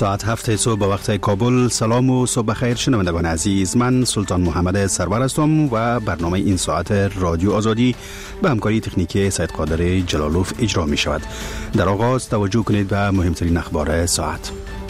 ساعت 7 صبح به وقت کابل. سلام و صبح بخیر شنوندگان عزیز. من سلطان محمد سرور هستم و برنامه این ساعت رادیو آزادی به همکاری تکنیکی سید قادر جلالوف اجرا می شود. در آغاز توجه کنید به مهمترین اخبار ساعت.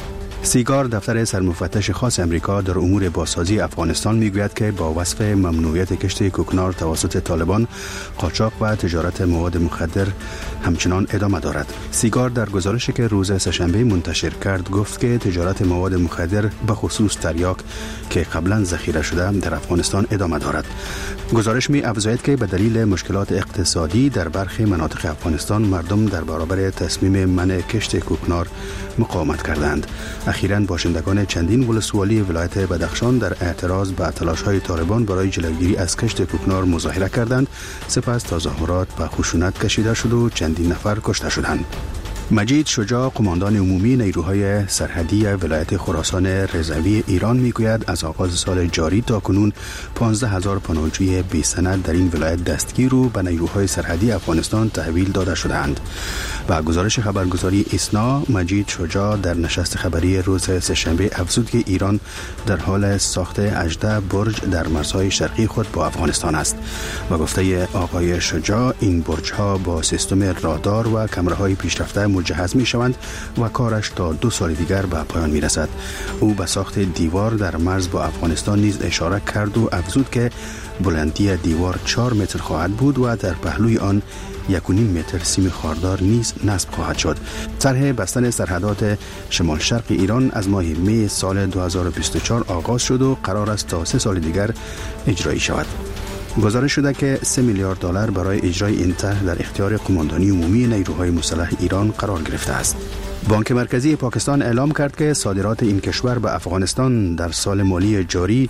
سیگار دفتر سرمفتش خاص امریکا در امور بازسازی افغانستان میگوید که با وصف ممنوعیت کشت کوکنار توسط طالبان، قاچاق و تجارت مواد مخدر همچنان ادامه دارد. سیگار در گزارشی که روز سه‌شنبه منتشر کرد گفت که تجارت مواد مخدر به خصوص تریاک که قبلا ذخیره شده در افغانستان ادامه دارد. گزارش می افزاید که به دلیل مشکلات اقتصادی در برخی مناطق افغانستان مردم در برابر تصمیم منع کشت کوکنار مقاومت کردند. اخیراً باشندگان چندین ولسوالی ولایت بدخشان در اعتراض به تلاش‌های طالبان برای جلوگیری از کشت کوکنار مظاهره کردند. سپس تظاهرات به خشونت کشیده شد و چندین نفر کشته شدند. مجید شجاع، قماندان عمومی نیروهای سرحدی ولایت خراسان رضوی ایران میگوید از آغاز سال جاری تا کنون 15000 پناهجوی بی سند در این ولایت دستگیر و به نیروهای سرحدی افغانستان تحویل داده شدند. با گزارش خبرگزاری ایسنا، مجید شجاع در نشست خبری روز سه‌شنبه افزود که ایران در حال ساخت 18 برج در مرزهای شرقی خود با افغانستان است. و گفته آقای شجاع این برج‌ها با سیستم رادار و کامراهای پیشرفته مجهز می شوند و کارش تا 2 سال دیگر به پایان می رسد. او به ساخت دیوار در مرز با افغانستان نیز اشاره کرد و افزود که بلندی دیوار 4 متر خواهد بود و در پهلوی آن 1.5 متر سیم خاردار نیز نصب خواهد شد. طرح بستن سرحدات شمال شرق ایران از ماه می سال 2024 آغاز شد و قرار است تا 3 سال دیگر اجرایی شود. گزارش شده که 3 میلیارد دلار برای اجرای این طرح در اختیار قماندانی عمومی نیروهای مسلح ایران قرار گرفته است. بانک مرکزی پاکستان اعلام کرد که صادرات این کشور به افغانستان در سال مالی جاری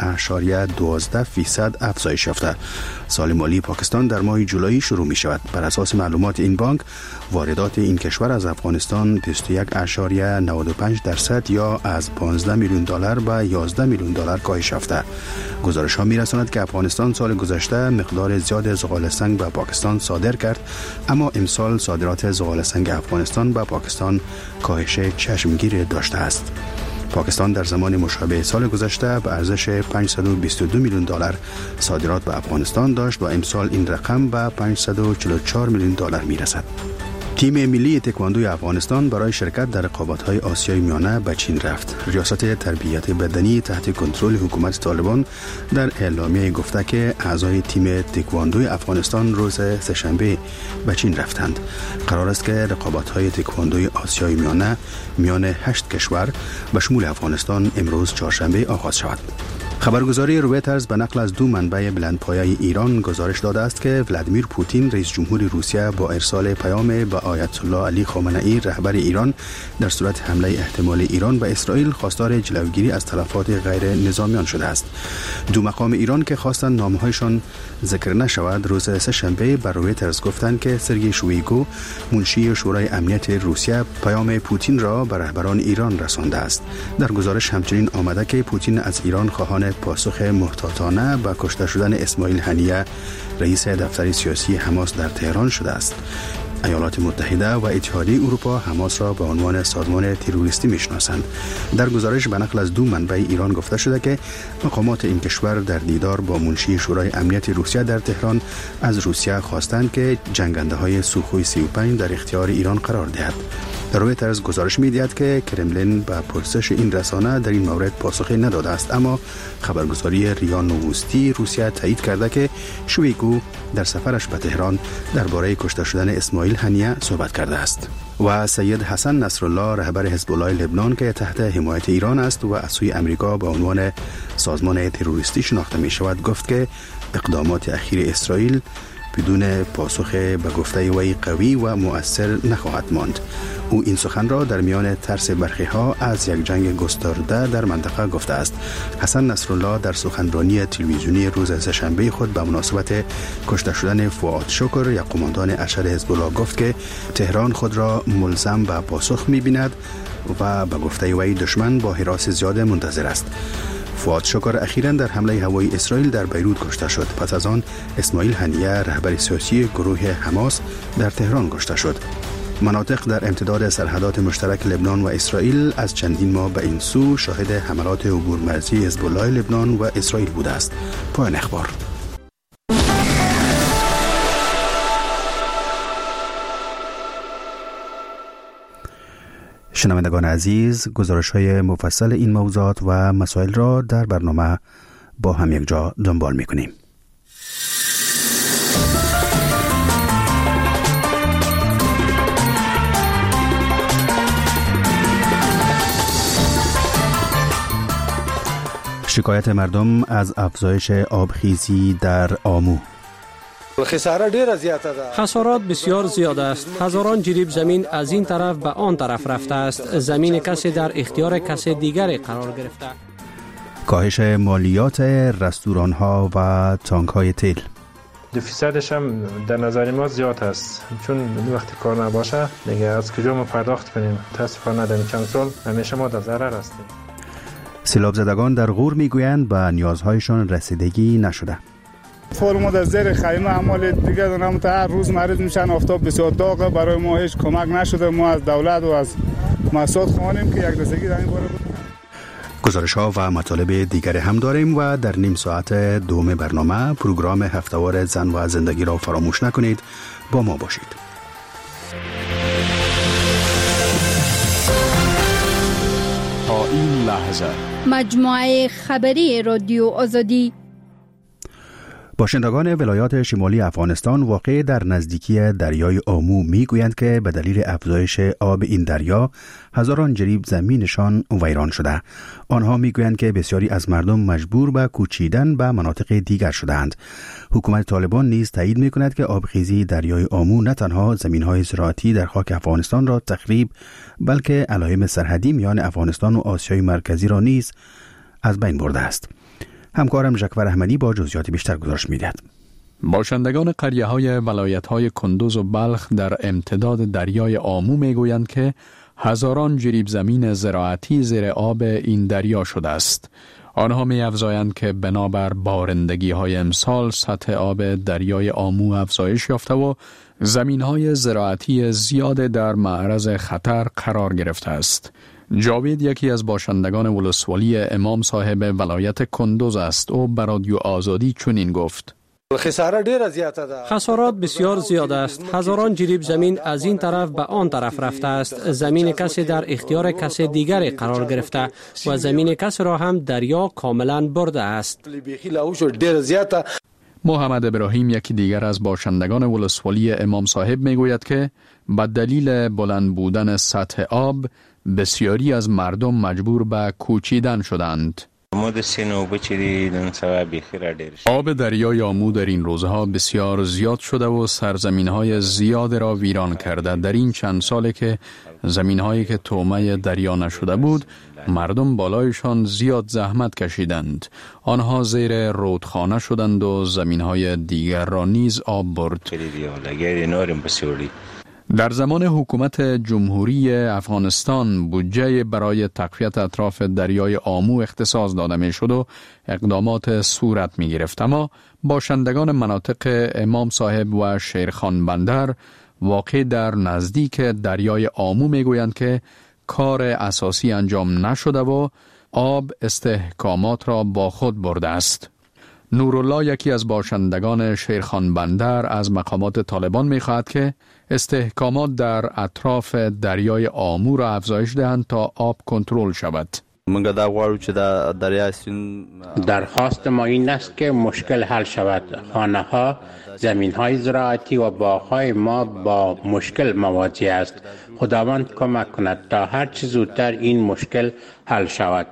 4.12% افزایش یافته. سال مالی پاکستان در ماه جولای شروع می شود. بر اساس معلومات این بانک، واردات این کشور از افغانستان 21.95% یا از 15 میلیون دلار به 11 میلیون دلار کاهش یافته. گزارش ها می رساند که افغانستان سال گذشته مقدار زیاد زغال سنگ به پاکستان صادر کرد، اما امسال صادرات زغال سنگ افغانستان به پاکستان کاهش چشمگیر داشته است. پاکستان در زمان مشابه سال گذشته به ارزش 522 میلیون دلار صادرات به افغانستان داشت و امسال این رقم به 544 میلیون دلار می رسد. تیم ملی تکواندوی افغانستان برای شرکت در رقابت‌های آسیای میانه به چین رفت. ریاست تربیت بدنی تحت کنترل حکومت طالبان در اعلامیه گفته که اعضای تیم تکواندوی افغانستان روز سه‌شنبه به چین رفتند. قرار است که رقابت‌های تکواندوی آسیای میانه میان 8 کشور به شمول افغانستان امروز چهارشنبه آغاز شود. خبرگزاری رویترز به نقل از 2 منبع بلندپایه ایران گزارش داده است که ولادیمیر پوتین رئیس جمهور روسیه با ارسال پیام به آیت الله علی خامنه‌ای رهبر ایران در صورت حمله احتمال ایران به اسرائیل خواستار جلوگیری از تلفات غیر نظامیان شده است. 2 مقام ایران که خواستند نامه‌هایشان ذکر نشود روز سه‌شنبه به رویترز گفتند که سرگئی شویگو منشی شورای امنیت روسیه پیام پوتین را به رهبران ایران رسانده است. در گزارش همچنین آمده که پوتین از ایران خواهان پاسخ محتاطانه به کشته شدن اسماعیل هنیه رئیس دفتر سیاسی حماس در تهران شده است. ایالات متحده و اتحادیه اروپا حماس را به عنوان سازمان تروریستی میشناسند. در گزارش به نقل از 2 منبع ایران گفته شده که مقامات این کشور در دیدار با منشی شورای امنیت روسیه در تهران از روسیه خواستند که جنگنده‌های سوخوی 35 در اختیار ایران قرار دهد. رویترز گزارش می‌دهد که کرملین به پرسش این رسانه در این مورد پاسخی نداده است، اما خبرگزاری ریا نووستی روسیه تایید کرده که شویگو در سفرش به تهران درباره کشته شدن اسماعیل هنیه صحبت کرده است. و سید حسن نصرالله رهبر حزب الله لبنان که تحت حمایت ایران است و از سوی امریکا به عنوان سازمان تروریستی شناخته می شود گفت که اقدامات اخیر اسرائیل بدون پاسخ به گفته وی قوی و مؤثر نخواهد ماند. او این سخن را در میان ترس برخی ها از یک جنگ گسترده در منطقه گفته است. حسن نصرالله در سخنرانی تلویزیونی روز سه‌شنبه خود به مناسبت کشته شدن فؤاد شکر یک قماندان ارشد حزب الله گفت که تهران خود را ملزم به پاسخ می‌بیند و به گفته وی دشمن با حراس زیاد منتظر است. فؤاد شکر اخیراً در حمله هوایی اسرائیل در بیروت کشته شد. پس از آن اسماعیل هنیه رهبر سیاسی گروه حماس در تهران کشته شد. مناطق در امتداد سرحدات مشترک لبنان و اسرائیل از چندین ماه به این سو شاهد حملات عبور مرزی حزب الله لبنان و اسرائیل بوده است. پایان اخبار. شنوندگان عزیز، گزارش‌های مفصل این موضوعات و مسائل را در برنامه با هم یک جا دنبال می‌کنیم. شکایت مردم از افزایش آبخیزی در آمو. خسارات بسیار زیاد است. هزاران جریب زمین از این طرف به آن طرف رفته است. زمین کسی در اختیار کسی دیگری قرار گرفته. کاهش مالیات رستوران‌ها و تانک‌های تیل. 2% هم در نظر ما زیاد است، چون وقتی کار نباشه دیگه از کجا ما پرداخت کنیم؟ متاسفانه در چند سال همیشه ما در ضرر هستیم. سیلاب زدگان در غور میگویند به نیازهایشان رسیدگی نشده. فعلا ما در زیر خیمه عمال دیگه دارم تا هر روز مریض میشن. آفتاب بسیار داغه، برای ما هیچ کمک نشده. ما از دولت و از مؤسسات خواهیم که یک رسیدگی در این باره بود. گزارش‌ها و مطالب دیگر هم داریم و در نیم ساعت دوم برنامه پروگرام هفته‌وار زن و زندگی را فراموش نکنید. با ما باشید. تا این لحظه مجموعه خبری رادیو آزادی. باشندگان ولایات شمالی افغانستان واقع در نزدیکی دریای آمو میگویند که به دلیل افزایش آب این دریا هزاران جریب زمینشان ویران شده. آنها میگویند که بسیاری از مردم مجبور به کوچیدن به مناطق دیگر شدند. حکومت طالبان نیز تایید میکند که آبخیزی دریای آمو نه تنها زمینهای زراعتی در خاک افغانستان را تخریب، بلکه علائم سرحدی میان افغانستان و آسیای مرکزی را نیز از بین برده است. همکارم ژکور احمدی با جزئیات بیشتر گزارش می‌دهد. باشندگان قریه‌های ولایت‌های کندوز و بلخ در امتداد دریای آمو می‌گویند که هزاران جریب زمین زراعتی زیر آب این دریا شده است. آنها می‌افزایند که بنابر بارندگی‌های امسال سطح آب دریای آمو افزایش یافته و زمین‌های زراعتی زیاد در معرض خطر قرار گرفته است. جاوید یکی از باشندگان ولسوالی امام صاحب ولایت کندوز است. او به رادیو آزادی چنین گفت: خسارات بسیار زیاد است. هزاران جریب زمین از این طرف به آن طرف رفته است. زمین کسی در اختیار کسی دیگری قرار گرفته و زمین کسی را هم دریا کاملا برده است. محمد ابراهیم یکی دیگر از باشندگان ولسوالی امام صاحب میگوید که به دلیل بلند بودن سطح آب بسیاری از مردم مجبور به کوچیدن شدند. آب دریای آمو در این روزها بسیار زیاد شده و سرزمین‌های زیاد را ویران کرده. در این چند ساله که زمین‌هایی که طعمه دریا نشده بود، مردم بالایشان زیاد زحمت کشیدند. آنها زیر رودخانه شدند و زمین‌های دیگر را نیز آب برد. در زمان حکومت جمهوری افغانستان بودجه برای تقویت اطراف دریای آمو اختصاص داده می شد و اقدامات صورت می گرفت، اما باشندگان مناطق امام صاحب و شیرخان بندر واقع در نزدیک دریای آمو می گویند که کار اساسی انجام نشده و آب استحکامات را با خود برده است. نورالله یکی از باشندگان شیرخان بندر از مقامات طالبان می خواهد که استحکامات در اطراف دریای آمو را افزایش دهند تا آب کنترل شود. درخواست ما این است که مشکل حل شود. خانه ها، زمین های زراعتی و باغ های ما با مشکل مواجه است. خداوند کمک کند تا هر چه زودتر این مشکل حل شود.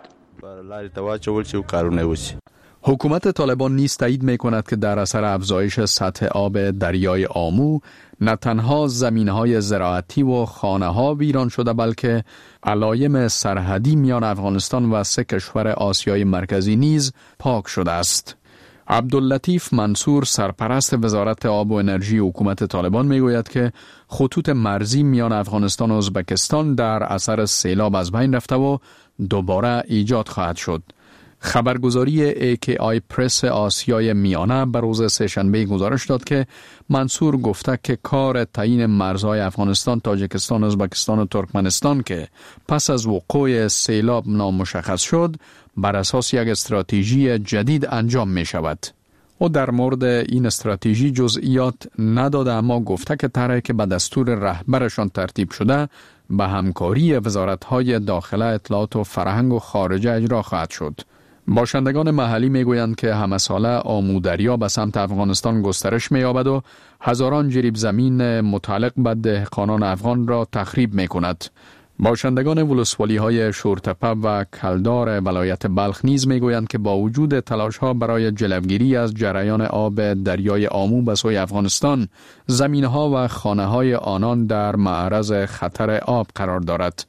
حکومت طالبان نیز تایید می کند که در اثر افزایش سطح آب دریای آمو نه تنها زمینهای زراعتی و خانه ها ویران شده، بلکه علائم سرحدی میان افغانستان و 3 کشور آسیای مرکزی نیز پاک شده است. عبداللطیف منصور سرپرست وزارت آب و انرژی حکومت طالبان می گوید که خطوط مرزی میان افغانستان و ازبکستان در اثر سیلاب از بین رفته و دوباره ایجاد خواهد شد. خبرگزاری AKI پرس آسیای میانه به روز سه‌شنبه گزارش داد که منصور گفته که کار تعیین مرزهای افغانستان، تاجیکستان، ازبکستان و ترکمنستان که پس از وقوع سیلاب نامشخص شد، بر اساس یک استراتژی جدید انجام می شود. او در مورد این استراتژی جزئیات نداده، اما گفته که طرحی که به دستور رهبرشان ترتیب شده به همکاری وزارت‌های داخله، اطلاعات و فرهنگ و خارجه اجرا خواهد شد. باشندگان محلی میگویند که همه ساله آمو دریا به سمت افغانستان گسترش می‌یابد و هزاران جریب زمین متعلق به دهقانان افغان را تخریب می‌کند. باشندگان ولسوالی‌های شورتپه و کلدار ولایت بلخ نیز میگویند که با وجود تلاش‌ها برای جلوگیری از جریان آب دریای آمو به سوی افغانستان، زمین‌ها و خانه‌های آنان در معرض خطر آب قرار دارد.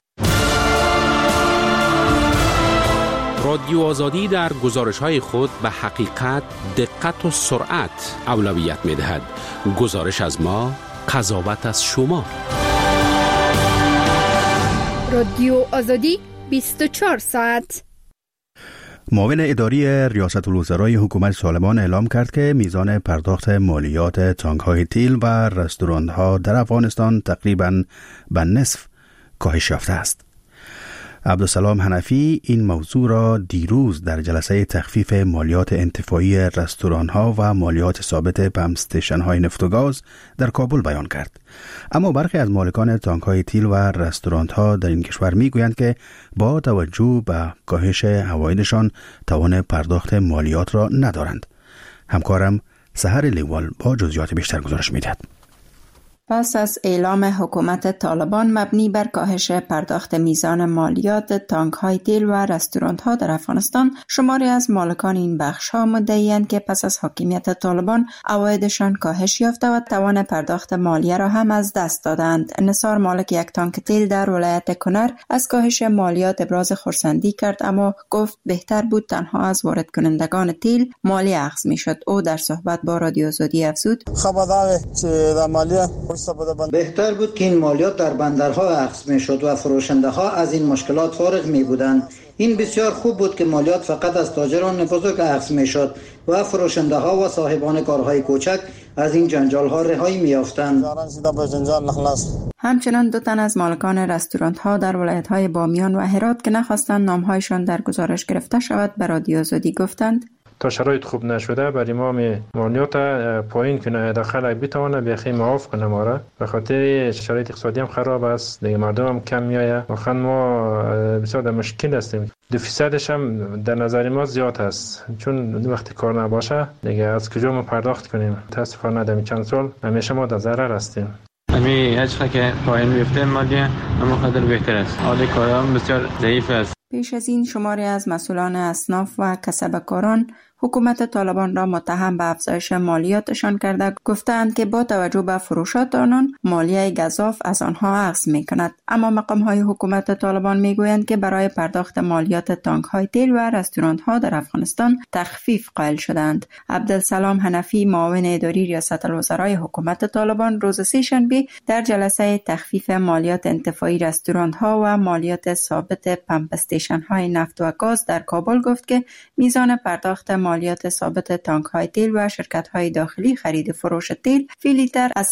رادیو آزادی در گزارش‌های خود به حقیقت، دقت و سرعت اولویت می‌دهد. گزارش از ما، قضاوت از شما. رادیو آزادی 24 ساعت. معاون اداری ریاست الوزرای حکومت طالبان اعلام کرد که میزان پرداخت مالیات تانک‌های تیل و رستوران‌ها در افغانستان تقریباً به نصف کاهش یافته است. عبدالسلام حنفی این موضوع را دیروز در جلسه تخفیف مالیات انتفاعی رستوران‌ها و مالیات ثابت پمپ استیشن‌های نفت و گاز در کابل بیان کرد. اما برخی از مالکان تانک‌های تیل و رستوران‌ها در این کشور می‌گویند که با توجه به کاهش عوایدشان توان پرداخت مالیات را ندارند. همکارم سحر لیوال با جزئیات بیشتر گزارش می‌دهد. پس از اعلام حکومت طالبان مبنی بر کاهش پرداخت میزان مالیات تانک‌های تیل و رستوران‌ها در افغانستان، شماری از مالکان این بخش‌ها مدعی‌اند که پس از حاکمیت طالبان عوایدشان کاهش یافته و توان پرداخت مالیه را هم از دست دادند. نثار، مالک یک تانک تیل در ولایت کنر، از کاهش مالیات ابراز خرسندی کرد، اما گفت بهتر بود تنها از وارد کنندگان تیل مالیه اخذ می‌شد. او در صحبت با رادیو آزادی افزود: بهتر بود که این مالیات در بندرها اخذ میشد و فروشنده ها از این مشکلات فارغ می بودند. این بسیار خوب بود که مالیات فقط از تاجران بزرگ اخذ میشد و فروشنده ها و صاحبان کارهای کوچک از این جنجال ها رهایی می یافتند. همچنان 2 تن از مالکان رستوران ها در ولایت های بامیان و هرات که نخواستند نامهایشان در گزارش گرفته شود به رادیو آزادی گفتند: تا شرایط خوب نشده بر امام مالیات پایین کنه، داخل بتونه بخی معاف کنه ما را، به خاطر شرایط اقتصادی هم خراب است دیگه، مردم هم کم میایه، واقعا ما بسیار در مشکل هستیم. 2% هم در نظر ما زیاد است، چون وقتی کار نباشه دیگه از کجا ما پرداخت کنیم؟ متاسفانه در چند سال همیشه ما در ضرر هستیم. همی هر که پایین بیفته مالیه اما خاطر بهتر است، حال کارام بسیار ضعیف است. پیش از این شماری از مسئولان اصناف و کسبکاران حکومت طالبان را متهم به افزایش مالیاتشان کرده گفتند که با توجه به فروشات آنان مالیه گزاف از آنها اخذ می‌کند. اما مقام‌های حکومت طالبان می‌گویند که برای پرداخت مالیات تانک‌های تیل و رستوران‌ها در افغانستان تخفیف قائل شدند. عبدالسلام حنفی، معاون اداری ریاست الوزرای حکومت طالبان، روز سه‌شنبه در جلسه تخفیف مالیات انتفاعی رستوران‌ها و مالیات ثابت پمپ استیشن‌های نفت و گاز در کابل گفت که میزان پرداخت مالیات ثابت تانک‌های تیل و شرکت‌های داخلی خرید و فروش تیل فی لیتر از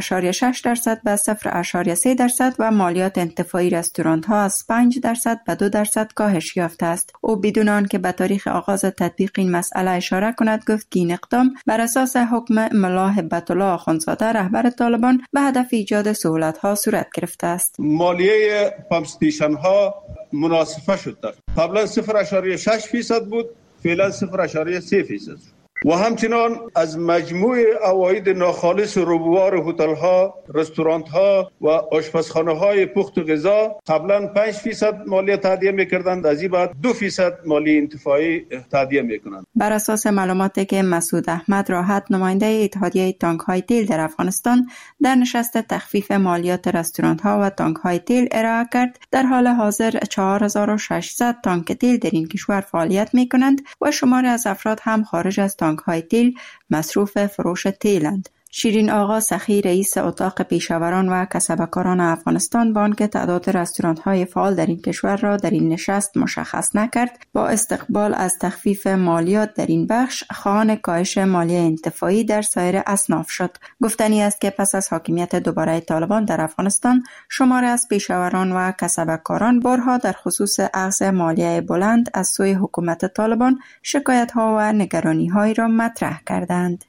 0.6% به 0.3% و مالیات انتفاعی رستوران‌ها از 5% به 2% کاهش یافته است. او بدون آنکه به تاریخ آغاز تطبیق این مسئله اشاره کند گفت که این اقدام بر اساس حکم ملا هبت الله آخوندزاده رهبر طالبان به هدف ایجاد سهولت‌ها صورت گرفته است. مالیه پمپ استیشن‌ها مناسبه شد. قبلا 0.6% بود، فعلا 0.3% و همچنان از مجموع عواید ناخالص روبوار هتل‌ها، رستوران‌ها و آشپزخانه‌های پخت و غذا قبلا 5% مالیه تادیه می‌کردند، از این بعد 2% مالیه انتفاعی تادیه می‌کنند. بر اساس معلوماتی که مسعود احمد راحت، نماینده اتحادیه تانک‌های تیل در افغانستان، در نشست تخفیف مالیات رستوران‌ها و تانک‌های تیل ارائه کرد، در حال حاضر 4600 تانک تیل در این کشور فعالیت می‌کنند و شماری از افراد هم خارج از تانک‌های تیل مصروف فروش تیلند. شیرین آقا سخی رئیس اتاق پیشاوران و کسبکاران افغانستان با آنکه تعداد رستوران‌های فعال در این کشور را در این نشست مشخص نکرد، با استقبال از تخفیف مالیات در این بخش خواهان کاهش مالیه انتفاعی در سایر اصناف شد. گفتنی است که پس از حاکمیت دوباره طالبان در افغانستان، شماری از پیشاوران و کسبکاران بارها در خصوص اخذ مالیه بلند از سوی حکومت طالبان شکایت‌ها و نگرانی‌هایی را مطرح کردند.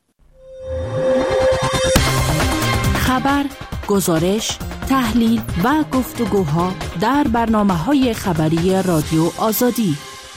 خبر، گزارش، تحلیل و گفتگوها در برنامه‌های خبری رادیو آزادی.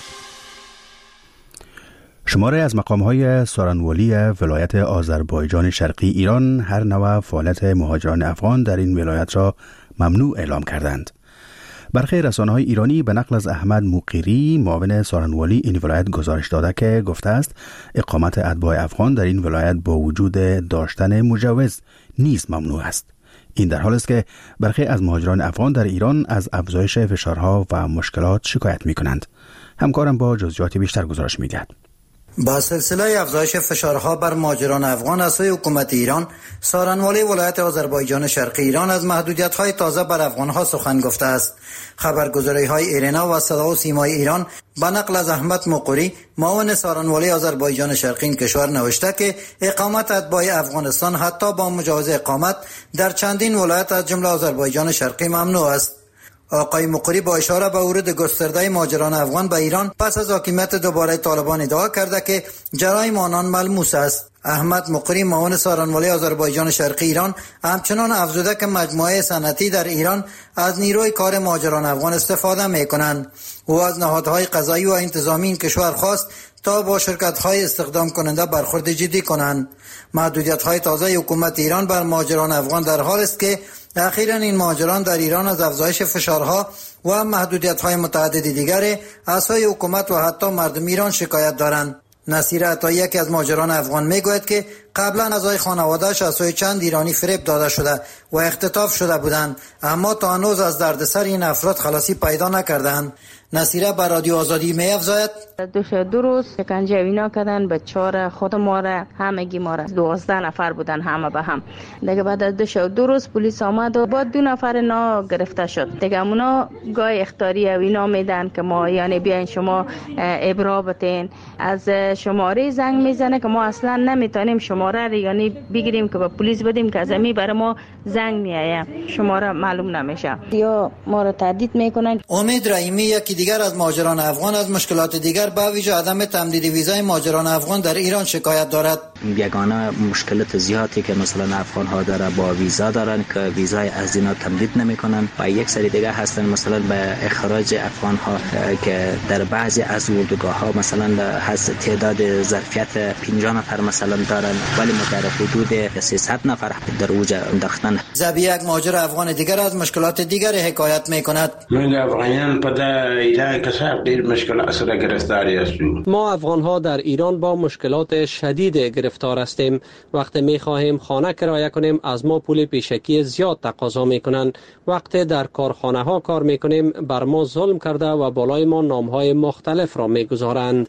شماره از مقام‌های سارنوالی ولایت آذربایجان شرقی ایران هر نوع فعالیت مهاجران افغان در این ولایت را ممنوع اعلام کردند. برخی رسانه‌های ایرانی به نقل از احمد موقیری معاون سارنوالی این ولایت گزارش داده که گفته است اقامت اتباع افغان در این ولایت با وجود داشتن مجوز نیز ممنوع است. این در حالی است که برخی از مهاجران افغان در ایران از افزایش فشارها و مشکلات شکایت می‌کنند. همکارم با جزئیات بیشتر گزارش می‌دهد. با سلسله افزایش فشارها بر مهاجران افغان از سوی حکومت ایران، سارنوالی ولایت آذربایجان شرقی ایران از محدودیت‌های تازه بر افغان‌ها سخن گفته است. خبرگزاری‌های ایرنا و صدا و سیمای ایران با نقل از احمد مقری معاون سارنوالی آذربایجان شرقی این کشور نوشته که اقامت اتباع افغانستان حتی با مجوز اقامت در چندین ولایت از جمله آذربایجان شرقی ممنوع است. آقای مقری با اشاره به ورود گسترده مهاجران افغان به ایران پس از حاکمیت دوباره طالبان ادعا کرده که جرایم آنان ملموس است. احمد مقری معاون سارنوالی آذربایجان شرقی ایران همچنان افزوده که مجموعه صنعتی در ایران از نیروی کار مهاجران افغان استفاده می‌کنند. او از نهادهای قضایی و انتظامی این کشور خواست تا با شرکت‌های استخدام کننده برخورد جدی کنند. محدودیت‌های تازه حکومت ایران بر مهاجران افغان در حال است که اخیراً این مهاجران در ایران از افزایش فشارها و محدودیت‌های متعدد دیگر از سوی حکومت و حتی مردم ایران شکایت دارند. نصیر عطایی یکی از مهاجران افغان میگوید که قبلا اعضای خانواده‌اش از سوی چند ایرانی فریب داده شده و اختطاف شده بودند، اما تا هنوز از دردسر این افراد خلاصی پیدا نکردند. نصیره بر رادیو آزادی می‌افزاید: دو روز شکنجه اینا کردن، بچه‌ها خود ما را همگی ما را 12 نفر بودن همه به هم. دیگه بعد از دو روز پلیس آمد و بعد 2 نفر نا گرفته شد. دیگه اونا گای اختیاری و اینا میدن که ما یعنی بیاین شما ابرا بتین، از شماره زنگ میزنه که ما اصلا نمیتونیم شماره رو یعنی بگیریم که به پلیس بدیم که از امی برای ما زنگ میایه، شماره معلوم نمیشه یا ما رو تهدید میکنن. امید رحیمی یکی دیگر از مهاجران افغان از مشکلات دیگر به ویژه عدم تمدید ویزای مهاجران افغان در ایران شکایت دارد. یگانه مشکلات زیادی که مثلا افغان ها داره با ویزا دارن که ویزای از اینا تمدید نمیکنن و یک سری دیگه هستن مثلا به اخراج افغان ها که در بعضی از اردوگاه ها مثلا هست تعداد ظرفیت 50 نفر مثلا دارن ولی ما در حدود 300 نفر در اوج انداختن. زبی یک مهاجر افغان دیگر از مشکلات دیگر حکایت میکند. من افغانیان ایران کسا دیر مشکلات سر گرفتاری هستیم. ما افغان ها در ایران با مشکلات شدید گرفتار هستیم. وقتی می خواهیم خانه کرایه کنیم از ما پول پیشکی زیاد تقاضا میکنند. وقتی در کارخانه ها کار میکنیم بر ما ظلم کرده و بالای ما نام های مختلف را میگذارند.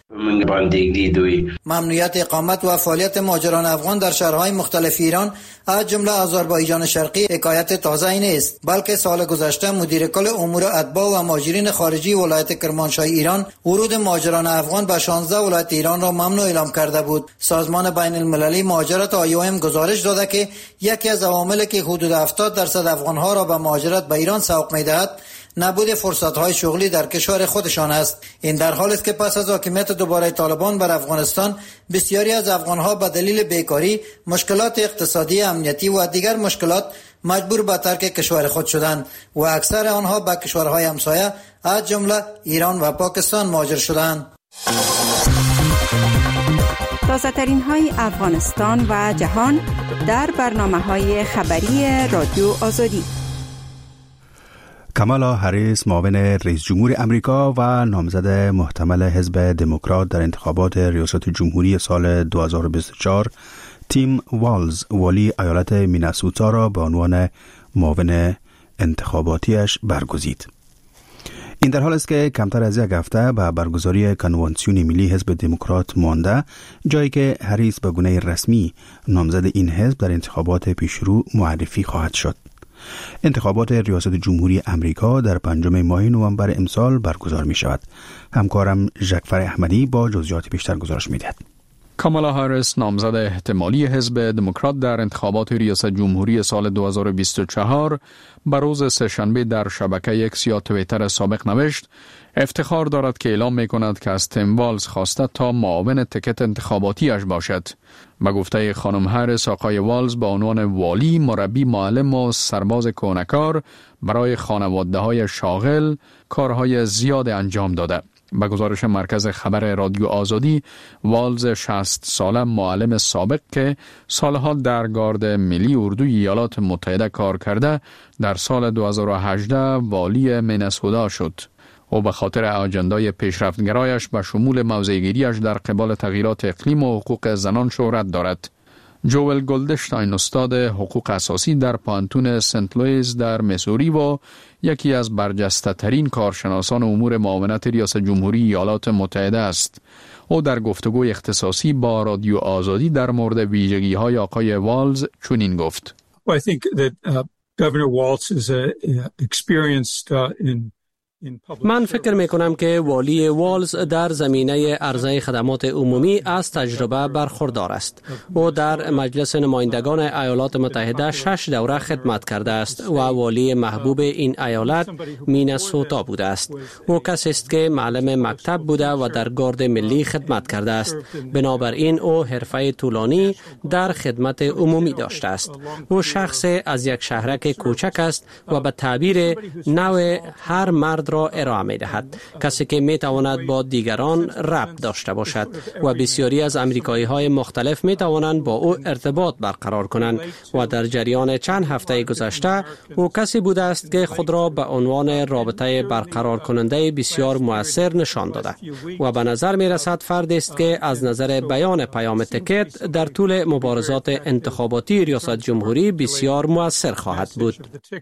ممنوعیت اقامت و فعالیت مهاجران افغان در شهرهای مختلف ایران از جمله آذربایجان شرقی حکایت تازه نیست، بلکه سال گذشته مدیر کل امور اتباع و مهاجرین خارجی ولایت کرمانشاه ایران ورود مهاجران افغان به 16 ولایت ایران را ممنوع اعلام کرده بود. سازمان بین المللی مهاجرت IOM گزارش داده که یکی از عواملی که حدود 70% افغان‌ها را به مهاجرت به ایران سوق می‌دهد نبود فرصت‌های شغلی در کشور خودشان است. این در حالی است که پس از حاکمیت دوباره طالبان بر افغانستان بسیاری از افغان‌ها به دلیل بیکاری، مشکلات اقتصادی، امنیتی و دیگر مشکلات مجبور به ترک کشور خود شدند و اکثر آنها به کشورهای همسایه از جمله ایران و پاکستان مهاجر شدند. تازه ترین های افغانستان و جهان در برنامه‌های خبری رادیو آزادی. کامالا هریس معاون رئیس جمهور امریکا و نامزد محتمل حزب دموکرات در انتخابات ریاست جمهوری سال 2024 تیم والز والی ایالت مینسوتا را به عنوان معاون انتخاباتیش برگزید. این در حال است که کمتر از یک هفته به برگزاری کنوانسیون ملی حزب دموکرات مانده، جایی که هریس به گونه رسمی نامزد این حزب در انتخابات پیشرو معرفی خواهد شد. انتخابات ریاست جمهوری امریکا در 5 ماه نوامبر امسال برگزار می شود. همکارم ژکفر احمدی با جزئیات بیشتر گزارش می دهد. کامالا هاریس نامزد احتمالی حزب دموکرات در انتخابات ریاست جمهوری سال 2024 به روز سه‌شنبه در شبکه اکس یا توییتر سابق نوشت افتخار دارد که اعلام می کند که از تیم والز خواسته تا معاون تکت انتخاباتیش باشد. به گفته خانم هاریس، آقای والز به عنوان والی، مربی، معلم و سرباز کهنه‌کار برای خانواده‌های شاغل کارهای زیاد انجام داده. به گزارش مرکز خبر رادیو آزادی، والز 60 ساله معلم سابق که سالها در گارد ملی اردوی ایالات متحده کار کرده، در سال 2018 والی مینسوتا شد. او به خاطر اجندای پیشرفتگرایش به شمول موضع‌گیری‌اش در قبال تغییرات اقلیم و حقوق زنان شهرت دارد. جوئل گلدشتاین استاد حقوق اساسی در پانتون سنت لوئیس در میسوری و یکی از برجسته ترین کارشناسان امور معاونت ریاست جمهوری ایالات متحده است. او در گفتگوی اختصاصی با رادیو آزادی در مورد ویژگی‌های آقای والز چنین گفت: I think that Governor Walz is experienced من فکر می کنم که والی والز در زمینه عرضه خدمات عمومی از تجربه برخوردار است. او در مجلس نمایندگان ایالات متحده 6 دوره خدمت کرده است و والی محبوب این ایالت مینسوتا بوده است. او کسی است که معلم مکتب بوده و در گارد ملی خدمت کرده است. بنابراین او حرفه طولانی در خدمت عمومی داشته است. او شخص از یک شهرک کوچک است و به تعبیر نوع هر مرد را ارائه می دهد. کسی که می تواند با دیگران ربط داشته باشد و بسیاری از امریکایی های مختلف می توانند با او ارتباط برقرار کنند و در جریان چند هفته گذشته او کسی بوده است که خود را به عنوان رابطه برقرار کننده بسیار مؤثر نشان داده و به نظر می رسد فردی است که از نظر بیان پیام تکت در طول مبارزات انتخاباتی ریاست جمهوری بسیار مؤثر خواهد بود.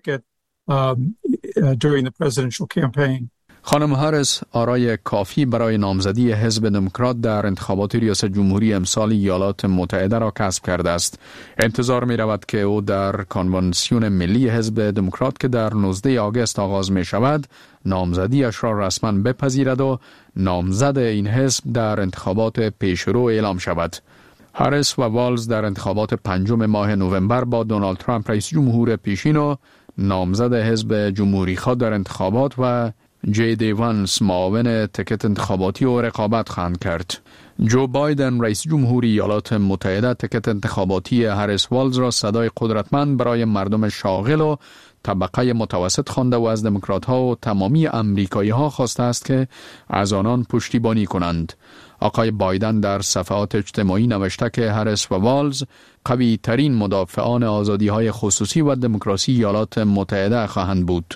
during the presidential campaign. خانم هاریس آرای کافی برای نامزدی حزب دموکرات در انتخابات ریاست جمهوری امسال ایالات متحده را کسب کرده است. انتظار می رود که او در کنوانسیون ملی حزب دموکرات که در 19 آگوست آغاز می شود نامزدیش را رسما بپذیرد و نامزد این حزب در انتخابات پیشرو اعلام شود. هاریس و والز در انتخابات 5 ماه نوامبر با دونالد ترامپ رئیس جمهور پیشین و نامزد حزب جمهوری خواه در انتخابات و جی دی وانس معاون تکت انتخاباتی و رقابت خواهند کرد. جو بایدن رئیس جمهوری ایالات متحده تکت انتخاباتی هاریس والز را صدای قدرتمند برای مردم شاغل و طبقه متوسط خوانده و از دموکرات ها و تمامی امریکایی ها خواسته است که از آنان پشتیبانی کنند. آقای بایدن در صفحات اجتماعی نوشته که هاریس و والز قوی ترین مدافعان آزادی های خصوصی و دموکراسی ایالات متحده خواهند بود.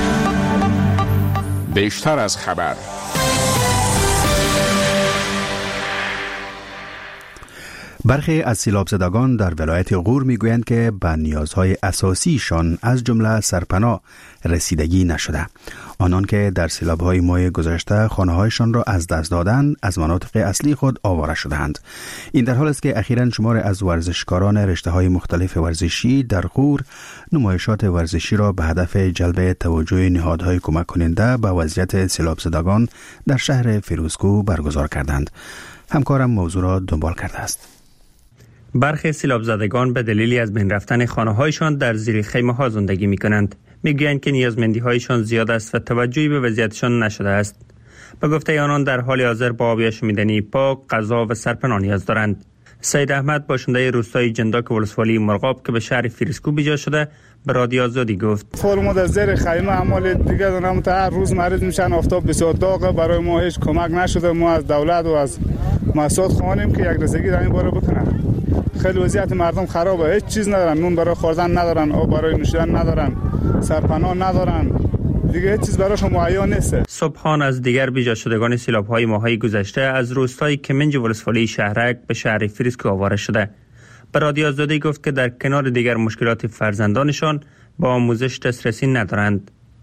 بیشتر از خبر. برخی از سیلاب زدگان در ولایت غور میگویند که به نیازهای اساسیشان از جمله سرپناه رسیدگی نشده. آنان که در سیلاب‌های ماه گذشته خانه‌هایشان را از دست دادند، از مناطق اصلی خود آواره شدند. این در حال است که اخیراً شمار از ورزشکاران رشته‌های مختلف ورزشی در غور نمایشات ورزشی را به هدف جلب توجه نهادهای کمک کننده به وضعیت سیلاب زدگان در شهر فیروزکوه برگزار کردند. همکارم موضوع را دنبال کرده است. برخی سیلاب زدگان به دلیلی از بین رفتن خانه‌هایشان در زیر خیمه‌ها زندگی می‌کنند. می‌گویند که نیازمندی‌هایشان زیاد است و توجهی به وضعیتشان نشده است. به گفته آنان در حال حاضر با آب آشامیدنی پاک، غذا و سرپناه نیاز دارند. سید احمد باشنده روستای جنداک ولسوالی مرغاب که به شهر فیروزکوه بیجا شده به رادیو آزادی گفت: ما در زیر خیمه عمل دیگه دارم تا هر روز مریض میشن، آفتاب بسیار داغه، برای ما هیچ کمک نشده. ما از دولت و از مؤسسات خواهیم که یک رسیدگی در این باره بکنن. خیلی وضعیت مردم خرابه، هیچ چیز ندارن، نون برای خوردن ندارن، آب برای نوشیدن ندارن، سرپناه ندارن، دیگه هیچ چیز براشون مهیا نیست. صبحان از دیگر بیجا شدگان سیلاب‌های ماهای گذشته از روستای کمنج ولسوالی شهرک به شهر فیروزکوه آواره شده. به رادیو آزادی گفت که در کنار دیگر مشکلات فرزندانشان با آموزش دسترسی ندارند.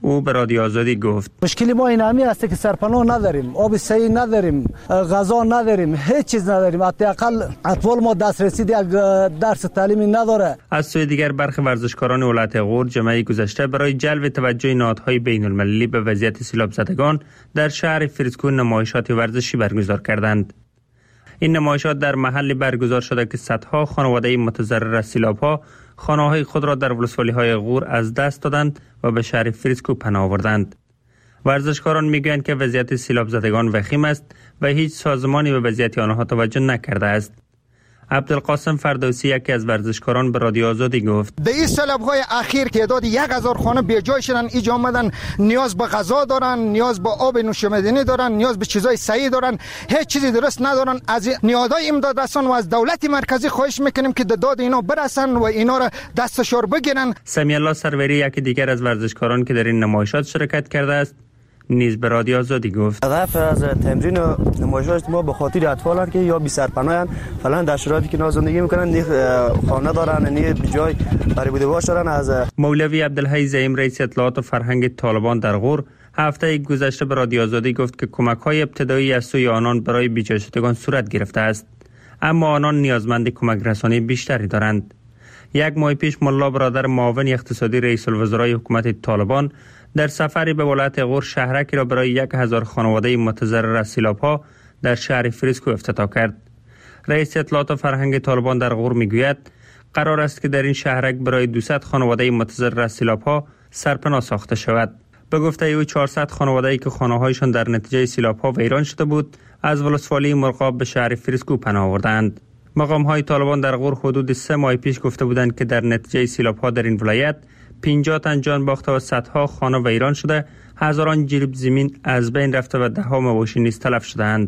او به رادیو آزادی گفت مشکلی ما این همی است که سرپناه نداریم، آب صحیح نداریم، غذا نداریم، هیچ چیز نداریم. حداقل اطفال ما دسترسی یک درس تعلیمی نداره. از سوی دیگر برخی ورزشکاران ولایت غور جمعه گذشته برای جلب توجه نهادهای بین المللی به وضعیت سیلاب زدگان در شهر فریسکو نمایشات ورزشی برگزار کردند. این نمایشات در محلی برگزار شده که صدها خانواده متضرر از سیلاب‌ها خانه‌های خود را در ولسوالی‌های غور از دست دادند و به شهر فریسکو پناه آوردند. ورزشکاران میگویند که وضعیت سیلاب زدگان وخیم است و هیچ سازمانی به وضعیت آنها توجه نکرده است. عبدالقاسم فردوسی یکی از ورزشکاران به رادیو آزادی گفت در این سیلاب‌های اخیر تعداد 1000 خانه بی جای شدن. اینجا آمدن نیاز به غذا دارن، نیاز به آب نوشیدنی دارن، نیاز به چیزای صحیح دارن، هیچ چیزی درست ندارن. از نهادهای امداد رسان و از دولت مرکزی خواهش میکنیم که داد اینا برسن و اینا را دستشار بگیرن. سمی الله سروری یکی دیگر از ورزشکاران که در این نمایشات شرکت کرده است نیز به رادیو آزادی گفت هدف از تمرین نمایشات ما به خاطر اطفالان که یا بی سرپناهن فلان در شرایطی که زندگی میکنن نه خانه دارن نه جای برای بودواش دارن. از مولوی عبدالحی زعیم رئیس اطلاعات و فرهنگ طالبان در غور هفته گذشته به رادیو آزادی گفت که کمک‌های ابتدایی از سوی آنان برای بیجای شدگان صورت گرفته است، اما آنان نیازمند کمک رسانی بیشتری دارند. یک ماه پیش ملا برادر معاون اقتصادی رئیس الوزرای حکومت طالبان در سفری به ولایت غور شهرکی را برای 1000 خانواده متضرر از سیلاب‌ها در شهر فریسکو افتتاح کرد. رئیس اطلاعات و فرهنگ طالبان در غور میگوید قرار است که در این شهرک برای 200 خانواده متضرر از سیلاب‌ها سرپناه ساخته شود. به گفته او 400 خانواده‌ای که خانه‌هایشان در نتیجه سیلاب‌ها ویران شده بود از ولسوالی مرغاب به شهر فریسکو پناه آوردند. مقام‌های طالبان در غور حدود 3 ماه پیش گفته بودند که در نتیجه سیلاب‌ها در این ولایت 50 تن جان باخته و صدها خانه ویران شده، هزاران جریب زمین از بین رفته و ده‌ها مواشی نیز تلف شده‌اند.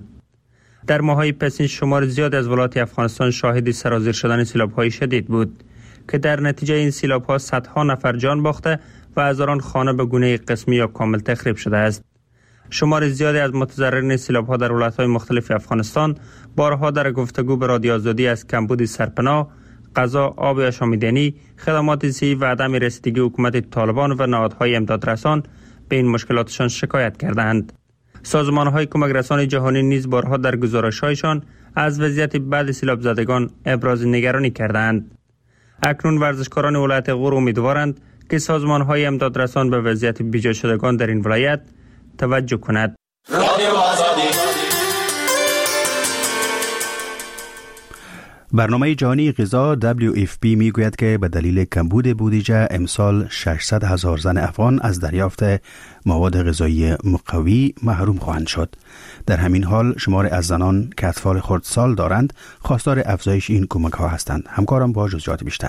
در ماه‌های پسین شمار زیاد از ولایات افغانستان شاهد سرازیر شدن سیلاب‌های شدید بود که در نتیجه این سیلاب‌ها صدها نفر جان باخته و هزاران خانه به گونه قسمی یا کامل تخریب شده است. شمار زیادی از متضررین سیلاب‌ها در ولایت‌های مختلف افغانستان بارها در گفتگو به رادیو آزادی از کمبود سرپناه، غذا، آب آشامیدنی، خدمات صحی و عدم رسیدگی حکومت طالبان و نهادهای امدادرسان به این مشکلاتشان شکایت کردند. سازمان‌های کمک رسان جهانی نیز بارها در گزارش‌هایشان از وضعیت بعد سیلاب زدگان ابراز نگرانی کردند. اکنون ورزشکاران ولایت غور امیدوارند که سازمان‌های امدادرسان به وضعیت بیجا شدگان در این ولایت توجه کند. برنامه جهانی غذا WFP میگوید که به دلیل کمبود بودجه امسال 600,000 زن افغان از دریافت مواد غذایی مقوی محروم خواهند شد. در همین حال شمار از زنان که اطفال خردسال دارند خواستار افزایش این کمک ها هستند. همکارم با جزئیات بیشتر.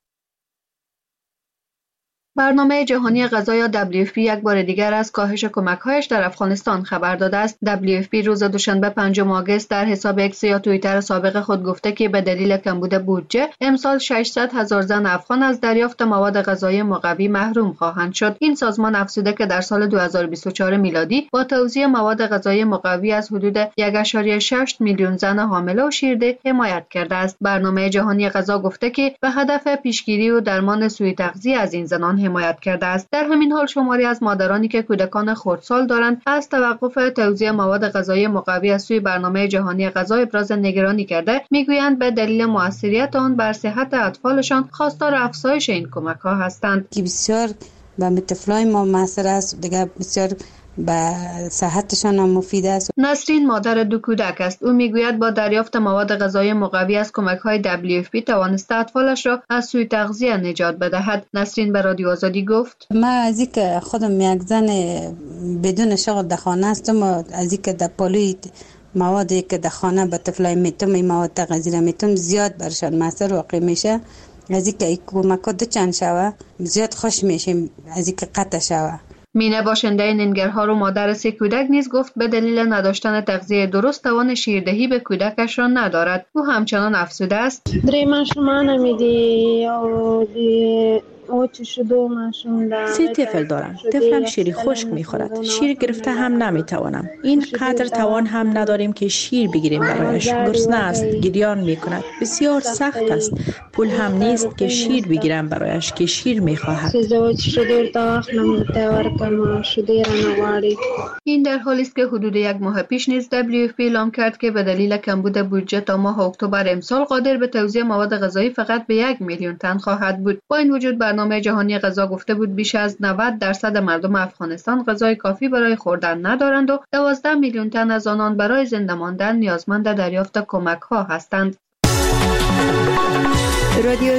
برنامه جهانی غذا یا WFP یک بار دیگر از کاهش کمک‌هایش در افغانستان خبر داده است. WFP روز دوشنبه 5 آگوست در حساب اکس یا توییتر سابق خود گفته که به دلیل کمبود بودجه امسال 600,000 زن افغان از دریافت مواد غذایی مقوی محروم خواهند شد. این سازمان افزوده که در سال 2024 میلادی با توزیع مواد غذایی مقوی از حدود 1.6 میلیون زن حامله و شیرده حمایت کرده است. برنامه جهانی غذا گفته که به هدف پیشگیری و درمان سوء تغذیه از این زنان حمایت کرده است. در همین حال شماری از مادرانی که کودکان خردسال دارند از توقف توزیع مواد غذایی مقوی از سوی برنامه جهانی غذا ابراز نگرانی کرده، میگویند به دلیل موثریت آن بر صحت اطفالشان خواستار افزایش این کمک ها هستند. که بسیار به طفلای ما موثر است، دیگه بسیار به صحتشان هم مفید است. نسرین مادر 2 کودک است. او میگوید با دریافت مواد غذایی مقوی از کمک‌های WFP توانسته اطفالش را از سوء تغذیه نجات بدهد. نسرین به رادیو آزادی گفت: من از اینکه خودم یک زن بدون شغل در خانه هستم و از اینکه در پالوی موادی که در خانه به طفلای میتم این مواد غذایی میتم زیاد برشان موثر واقع میشه. از اینکه کمک‌ها دو چند شوه زیاد خوش میشیم از اینکه قطع شوه. مینه باشنده ننگرهار و مادر 3 کودک نیز گفت به دلیل نداشتن تغذیه درست توان شیردهی به کودکش را ندارد. او همچنان افسوده است: درې ماشومان مې دي او د 3 طفل دارم. طفلم شیر خشک میخورد. شیر گرفته هم نمیتوانم. این قدر توان هم نداریم که شیر بگیریم برایش. گرسنه است، گریان میکند. بسیار سخت است. پول هم نیست که شیر بگیرم برایش که شیر میخواهد. این در حالی است که حدود 1 ماه پیش نیز WFP اعلام کرد که به دلیل کمبود بودجه تا ماه اکتبر امسال قادر به توزیع مواد غذایی فقط به 1 میلیون تن خواهد بود. با این وجود برنامه جهانی غذا گفته بود بیش از 90% مردم افغانستان غذای کافی برای خوردن ندارند و 12 میلیون تن از آنان برای زنده ماندن نیازمند دریافت کمک‌ها هستند.